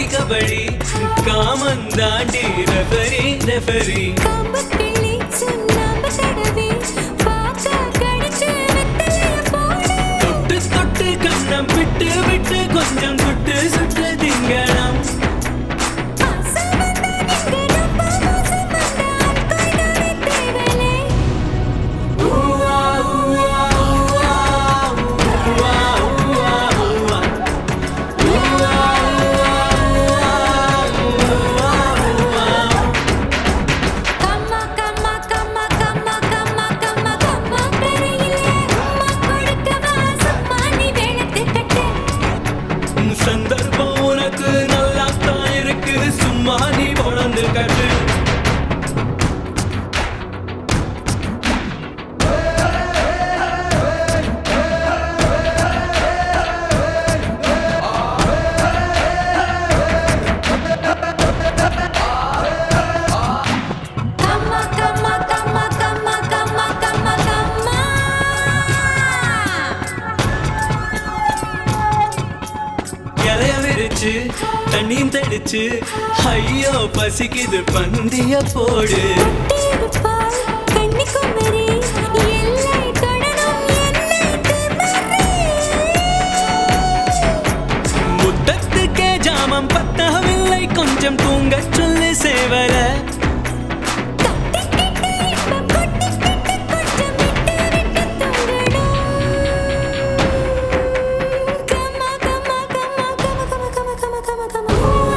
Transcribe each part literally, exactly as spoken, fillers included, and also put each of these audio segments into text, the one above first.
கபடி காமன் தாண்டி referee referee காம்பக்கிளி சுண்ணாம்பு தடவி பாக்க கடிச்சு வெத்தலைய போடு தொட்டு தொட்டு கண்ணம் விட்டு விட்டு கொஞ்சம் சுட்டு சுட்டு திங்கணும் ஆசை வந்தா நீங்க ரொம்ப மோசம் வந்தா அக்கறையாவே தேவலே ஊவா ஊவா ஊவா ஊவா ஊவா ஊவா கம்மா கம்மா கம்மா கம்மா கம்மா கம்மா கம்மா பெரியிலே உம்மா கொடுக்கவா சும்மா நீ வேணத்து கட்டு சந்தர்ப்பம் உனக்கு நல்லா தான் இருக்கு சும்மா நீ பொழந்து கட்டு கம்மா கம்மா கம்மா கம்மா கம்மா கம்மா கம்மா இலைய விரிச்சு தண்ணியும் தெளிச்சு ஐயோ பசிக்குது பந்திய போடு தட்டியிருப்பாள் கன்னிக்குமரி எல்லை தொடரும் என்னை திமிரி முத்தத்துக்கே ஜாமம் பத்தவில்லை கொஞ்சம் தூங்கச் சொல்லு சேவல தட்டிக்கிட்டு இன்பம் கொட்டிக்கிட்டு கொஞ்சம் விட்டு விட்டு தூங்கணும் கம்மா கம்மா கம்மா கம்மா கம்மா கம்மா கம்மா கம்மா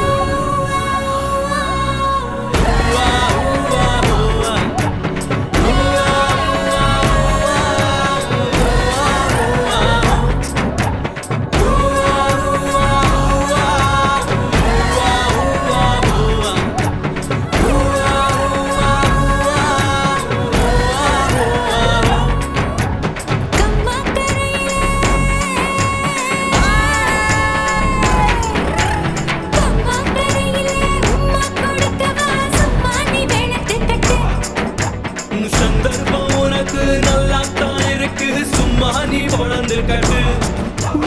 ஊவா, ஊவா, ஊவா. ஊவா, கம்மா கரையிலே கம்மா கரையிலே உம்மா கொடுக்கவா சும்மா நீ வேணத்து கட்டு சந்தர்ப்பம் உனக்கு நல்லா தான் இருக்கு சும்மா நீ பொழந்து கட்டு